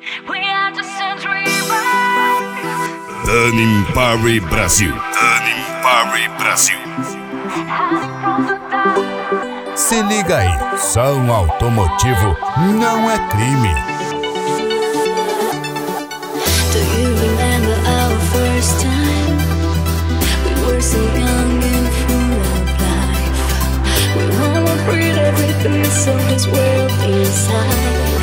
We are just dreamers. Animpare Brasil. Animpare Brasil. Se liga aí, som automotivo não é crime. Do you remember our first time? We were so young and full of life. We wanna breathe every piece of this world inside.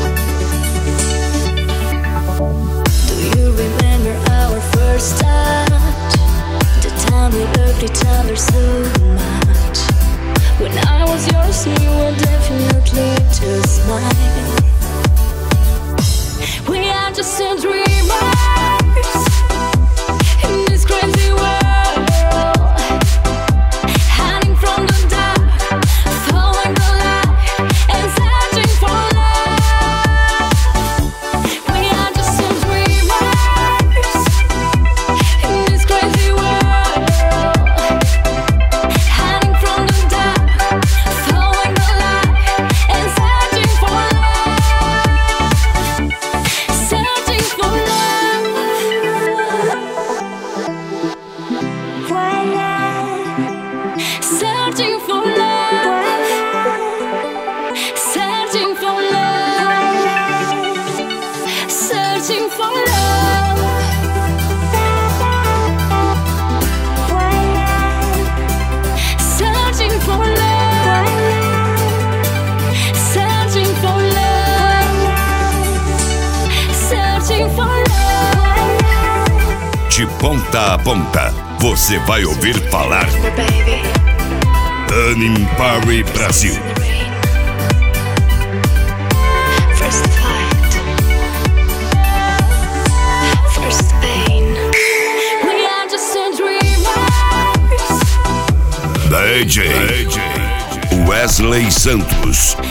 Do you remember our first touch? The time we loved each other so much. When I was yours, you were definitely just mine. We are just dreamers in this crazy world, hiding from the dark, following the light, and searching for love. We are just dreamers in this crazy world, hiding from the dark, following the light, and searching for love. Searching for love. Searching for love. Searching for love. Searching for love. Searching for love. Searching for love. Searching for love. De ponta a ponta, você vai ouvir falar Baby. Animpare Brasil. First fight, first pain. We are just dreamers. DJ Wesley Santos.